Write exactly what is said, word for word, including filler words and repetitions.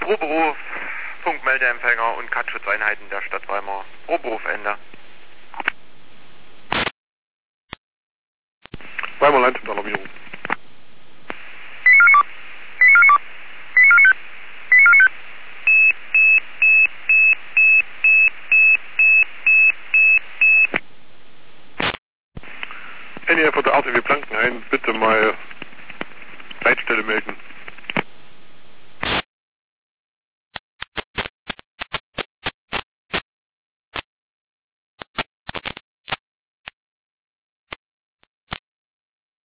Drohberuf, Funkmeldeempfänger und Katzschutzeinheiten der Stadt Weimar. Drohberuf Ende. Weimar Landsalarmierung. N E F oder R T W Blankenhain, bitte mal Leitstelle melden.